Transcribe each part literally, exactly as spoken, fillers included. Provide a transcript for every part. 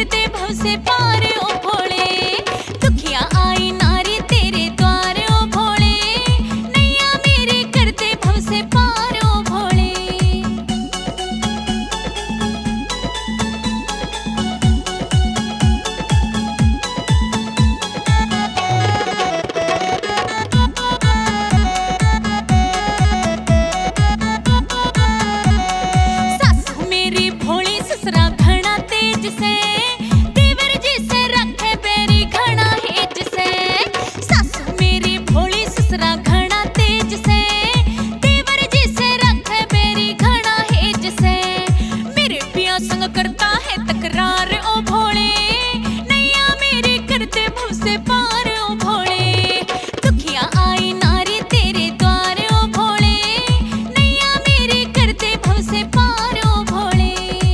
करते भव से पार ओ भोले, दुखिया आई नारी तेरे द्वार ओ भोले, नैया मेरी करते भव से पार ओ भोले। सासू मेरी भोली ससुरा घना तेज से, देवर जी से रखे बैरी घना हेज से। सासू मेरी भोली ससुरा घना तेज से, देवर जी से रखे बैरी घना हेज से। मेरे पिया संग करता है तकरार ओ भोले, नैया मेरी करते भव से पार ओ भोले, दुखिया आई नारी तेरे द्वार ओ भोले, नैया मेरी करते भव से पार ओ भोले।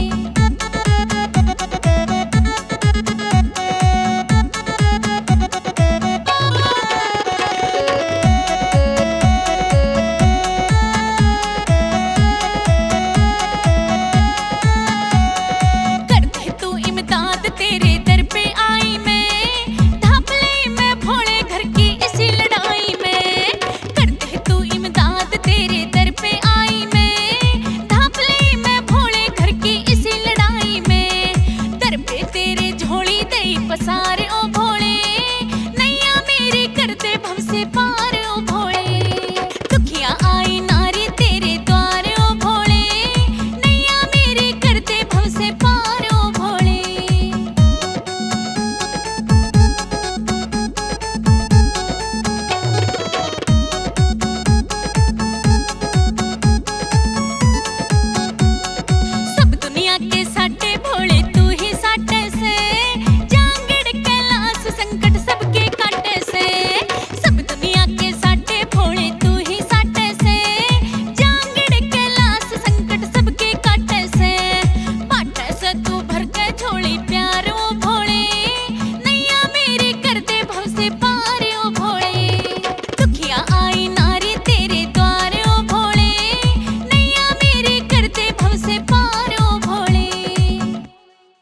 कर दे तू इमदाद तेरे दर पे आई मैं, ढाप ले मैं भोले घर की इसी लड़ाई में। कर दे तू इमदाद तेरे दर पे आई मैं, ढाप ले मैं भोले घर की इसी लड़ाई में। दर पे तेरे झोली दई पसार